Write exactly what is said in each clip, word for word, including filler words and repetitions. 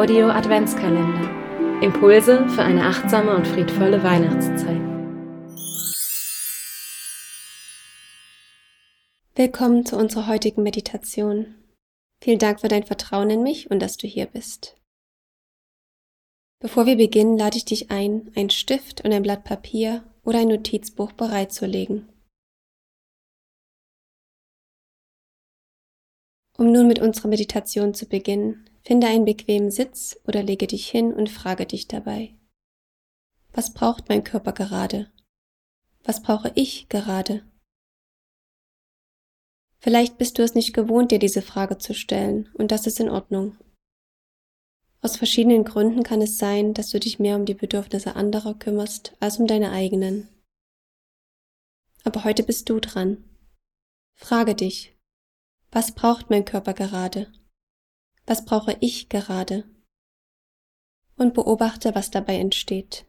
Audio Adventskalender. Impulse für eine achtsame und friedvolle Weihnachtszeit. Willkommen zu unserer heutigen Meditation. Vielen Dank für dein Vertrauen in mich und dass du hier bist. Bevor wir beginnen, lade ich dich ein, einen Stift und ein Blatt Papier oder ein Notizbuch bereitzulegen. Um nun mit unserer Meditation zu beginnen, finde einen bequemen Sitz oder lege dich hin und frage dich dabei: Was braucht mein Körper gerade? Was brauche ich gerade? Vielleicht bist du es nicht gewohnt, dir diese Frage zu stellen, und das ist in Ordnung. Aus verschiedenen Gründen kann es sein, dass du dich mehr um die Bedürfnisse anderer kümmerst als um deine eigenen. Aber heute bist du dran. Frage dich: Was braucht mein Körper gerade? Was brauche ich gerade? Und beobachte, was dabei entsteht.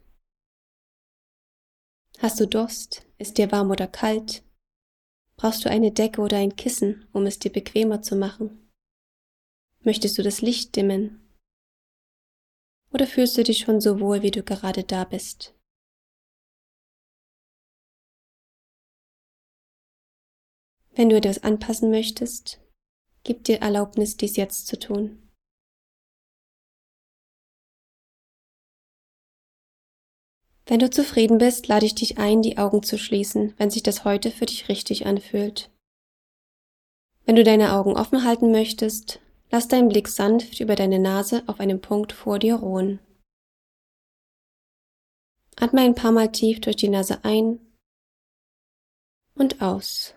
Hast du Durst? Ist dir warm oder kalt? Brauchst du eine Decke oder ein Kissen, um es dir bequemer zu machen? Möchtest du das Licht dimmen? Oder fühlst du dich schon so wohl, wie du gerade da bist? Wenn du etwas anpassen möchtest, gib dir Erlaubnis, dies jetzt zu tun. Wenn du zufrieden bist, lade ich dich ein, die Augen zu schließen, wenn sich das heute für dich richtig anfühlt. Wenn du deine Augen offen halten möchtest, lass deinen Blick sanft über deine Nase auf einem Punkt vor dir ruhen. Atme ein paar Mal tief durch die Nase ein und aus.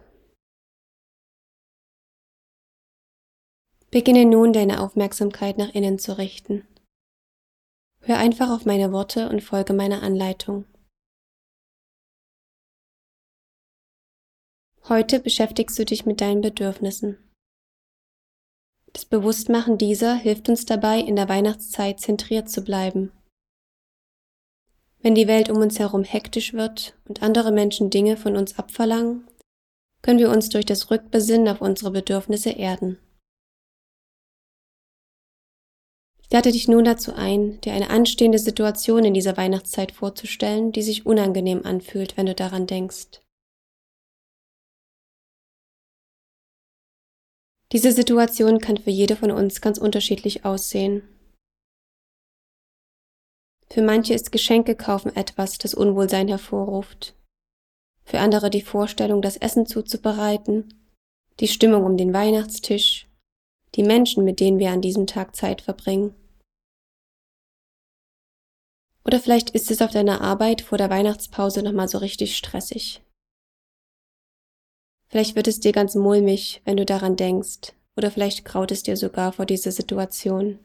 Beginne nun, deine Aufmerksamkeit nach innen zu richten. Hör einfach auf meine Worte und folge meiner Anleitung. Heute beschäftigst du dich mit deinen Bedürfnissen. Das Bewusstmachen dieser hilft uns dabei, in der Weihnachtszeit zentriert zu bleiben. Wenn die Welt um uns herum hektisch wird und andere Menschen Dinge von uns abverlangen, können wir uns durch das Rückbesinnen auf unsere Bedürfnisse erden. Ich lade dich nun dazu ein, dir eine anstehende Situation in dieser Weihnachtszeit vorzustellen, die sich unangenehm anfühlt, wenn du daran denkst. Diese Situation kann für jede von uns ganz unterschiedlich aussehen. Für manche ist Geschenke kaufen etwas, das Unwohlsein hervorruft. Für andere die Vorstellung, das Essen zuzubereiten, die Stimmung um den Weihnachtstisch, die Menschen, mit denen wir an diesem Tag Zeit verbringen. Oder vielleicht ist es auf deiner Arbeit vor der Weihnachtspause nochmal so richtig stressig. Vielleicht wird es dir ganz mulmig, wenn du daran denkst, oder vielleicht graut es dir sogar vor dieser Situation.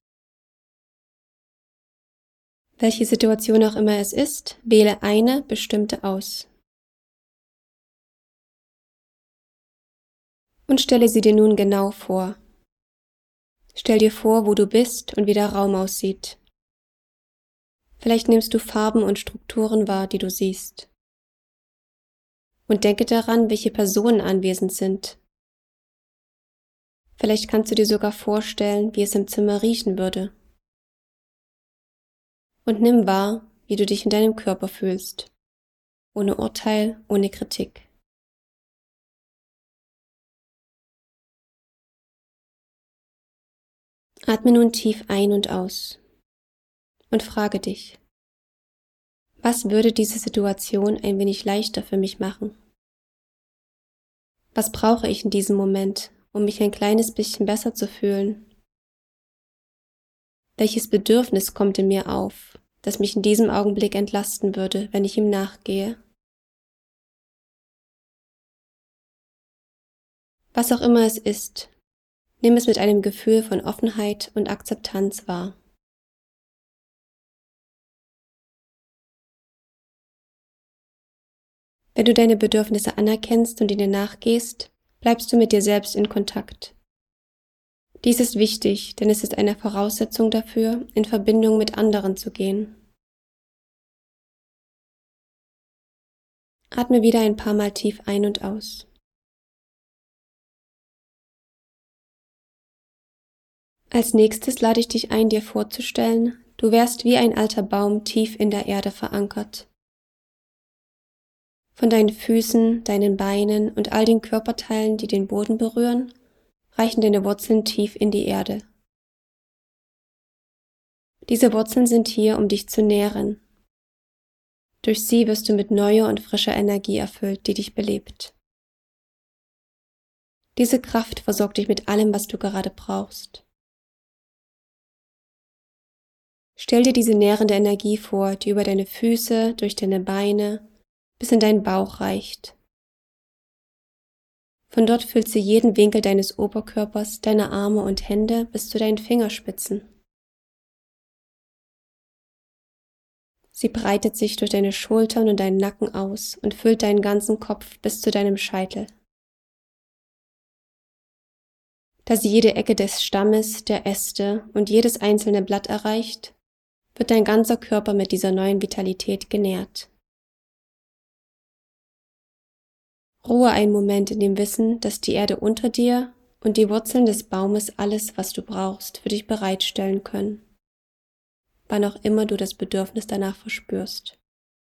Welche Situation auch immer es ist, wähle eine bestimmte aus. Und stelle sie dir nun genau vor. Stell dir vor, wo du bist und wie der Raum aussieht. Vielleicht nimmst du Farben und Strukturen wahr, die du siehst. Und denke daran, welche Personen anwesend sind. Vielleicht kannst du dir sogar vorstellen, wie es im Zimmer riechen würde. Und nimm wahr, wie du dich in deinem Körper fühlst. Ohne Urteil, ohne Kritik. Atme nun tief ein und aus und frage dich: Was würde diese Situation ein wenig leichter für mich machen? Was brauche ich in diesem Moment, um mich ein kleines bisschen besser zu fühlen? Welches Bedürfnis kommt in mir auf, das mich in diesem Augenblick entlasten würde, wenn ich ihm nachgehe? Was auch immer es ist, nimm es mit einem Gefühl von Offenheit und Akzeptanz wahr. Wenn du deine Bedürfnisse anerkennst und ihnen nachgehst, bleibst du mit dir selbst in Kontakt. Dies ist wichtig, denn es ist eine Voraussetzung dafür, in Verbindung mit anderen zu gehen. Atme wieder ein paar Mal tief ein und aus. Als nächstes lade ich dich ein, dir vorzustellen, du wärst wie ein alter Baum tief in der Erde verankert. Von deinen Füßen, deinen Beinen und all den Körperteilen, die den Boden berühren, reichen deine Wurzeln tief in die Erde. Diese Wurzeln sind hier, um dich zu nähren. Durch sie wirst du mit neuer und frischer Energie erfüllt, die dich belebt. Diese Kraft versorgt dich mit allem, was du gerade brauchst. Stell dir diese nährende Energie vor, die über deine Füße, durch deine Beine, bis in deinen Bauch reicht. Von dort füllt sie jeden Winkel deines Oberkörpers, deiner Arme und Hände bis zu deinen Fingerspitzen. Sie breitet sich durch deine Schultern und deinen Nacken aus und füllt deinen ganzen Kopf bis zu deinem Scheitel. Da sie jede Ecke des Stammes, der Äste und jedes einzelne Blatt erreicht, wird dein ganzer Körper mit dieser neuen Vitalität genährt. Ruhe einen Moment in dem Wissen, dass die Erde unter dir und die Wurzeln des Baumes alles, was du brauchst, für dich bereitstellen können, wann auch immer du das Bedürfnis danach verspürst.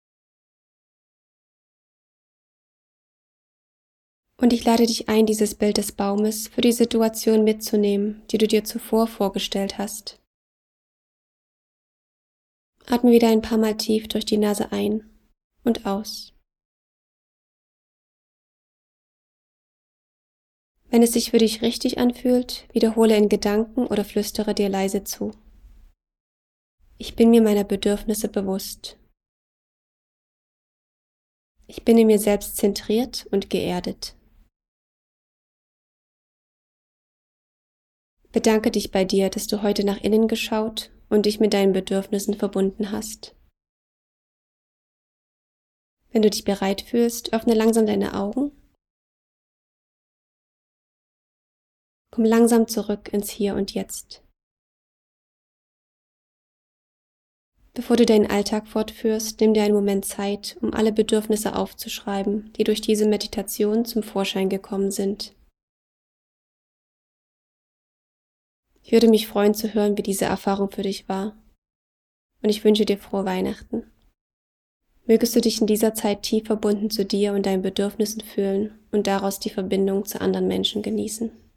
Und ich lade dich ein, dieses Bild des Baumes für die Situation mitzunehmen, die du dir zuvor vorgestellt hast. Atme wieder ein paar Mal tief durch die Nase ein und aus. Wenn es sich für dich richtig anfühlt, wiederhole in Gedanken oder flüstere dir leise zu. Ich bin mir meiner Bedürfnisse bewusst. Ich bin in mir selbst zentriert und geerdet. Bedanke dich bei dir, dass du heute nach innen geschaut und dich mit deinen Bedürfnissen verbunden hast. Wenn du dich bereit fühlst, öffne langsam deine Augen. Komm langsam zurück ins Hier und Jetzt. Bevor du deinen Alltag fortführst, nimm dir einen Moment Zeit, um alle Bedürfnisse aufzuschreiben, die durch diese Meditation zum Vorschein gekommen sind. Ich würde mich freuen zu hören, wie diese Erfahrung für dich war. Und ich wünsche dir frohe Weihnachten. Mögest du dich in dieser Zeit tief verbunden zu dir und deinen Bedürfnissen fühlen und daraus die Verbindung zu anderen Menschen genießen.